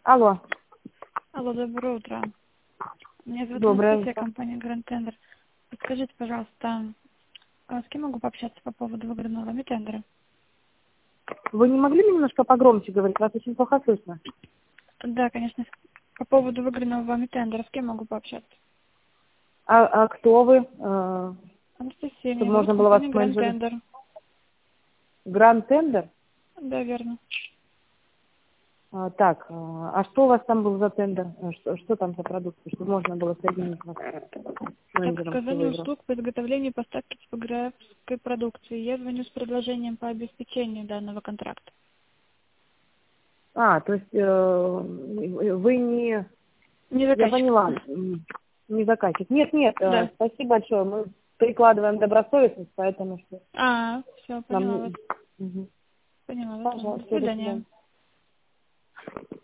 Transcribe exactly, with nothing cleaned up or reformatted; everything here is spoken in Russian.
Алло. Алло, доброе утро. Меня зовут Доброе Анастасия, утро. компания Grand Tender. Подскажите, пожалуйста, а с кем могу пообщаться по поводу выигранного вами тендера? Вы не могли мне немножко погромче говорить? Вас очень плохо слышно. Да, конечно. По поводу выигранного вами тендера, с кем могу пообщаться? А, а кто вы? Э, Анастасия, чтобы меня зовут можно было вас компания Grand менеджер. Tender. Гранд Тендер? Да, верно. А, так, э, а что у вас там был за тендер? Э, Что, что там за продукты? Чтобы можно было соединить вас с Так, менеджером, кто оказание выиграл. услуг по изготовлению и поставке типографской продукции. Я звоню с предложением по обеспечению данного контракта. А, то есть э, вы не... Не Я заказчик. поняла. м, Не заказчик. Нет, нет, э, Да. спасибо большое. Мы прикладываем добросовестность, поэтому что А, все, поняла нам... вас. Мгм. Поняла вас. Ладно, до Пожалуйста, до свидания. свидания.